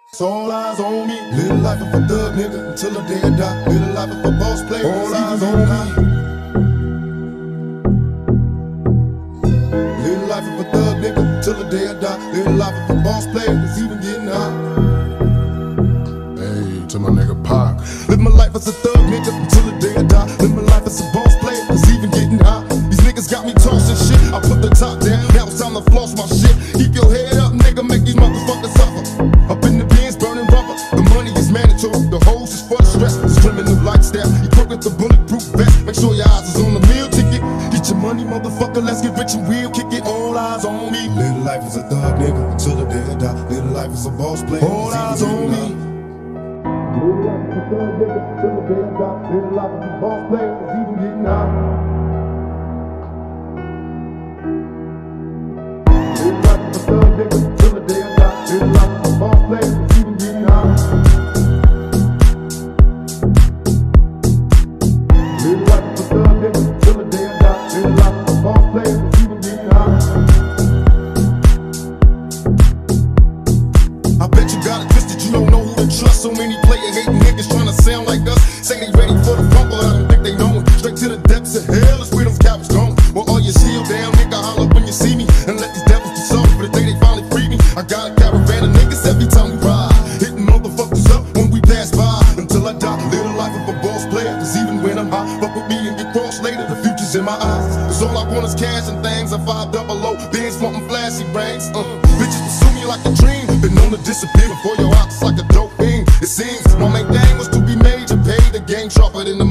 So all eyes on me. Live the life of a thug nigga until the day I die. Live the life of a boss player. All eyes on me. Live the life of a thug nigga till the day I die. Live the life of a boss player that's even getting high. Hey, to my nigga Pac. Live my life as a thug nigga until the day I die. Live my life as a boss player that's even getting high. These niggas got me tossing shit. I put the top down, now it's time to floss my shit. Keep your head up, nigga, make these motherfuckers suffer. Up in the bins, burning rubber. The money is mandatory, the hose is for the stress. It's criminal lifestyle, equipped with the bulletproof vest. Make sure your eyes is on the meal ticket. Get your money, motherfucker, let's get rich and real. Kick it, all eyes on me. Live the life as a thug nigga until the day I die. Live the life as a boss player. All eyes on me. Live the life as a thug nigga till the day I die. Live the life as a boss player that's even getting high. Live the life as a thug nigga till the day I die. Live the life as a boss player that's even getting high. Live the life as a thug nigga till the day I die. Live the life as a boss player that's even getting high. I bet you got it twisted, you don't know who to trust. So many player hating niggas trying to sound like us. Say they ready for the funk, but I don't think they know it. Straight to the depths of hell is where them cowards going. Well, all your shield down, nigga, holler when you see me. And let these devils be sorry for the day they finally free me. I got a caravan of niggas every time we ride, hitting motherfuckers up when we pass by. Until I die, live the life of a boss player. Cause even when I'm high, fuck with me and get crossed later. The future's in my eyes. Cause all I want is cash and things. I 500, Benz wanting flashy rings. Bitches pursue me like a dream. Been known to disappear before your eyes like a dope fiend. It seems my main thing was to be major, pay the game sharper than the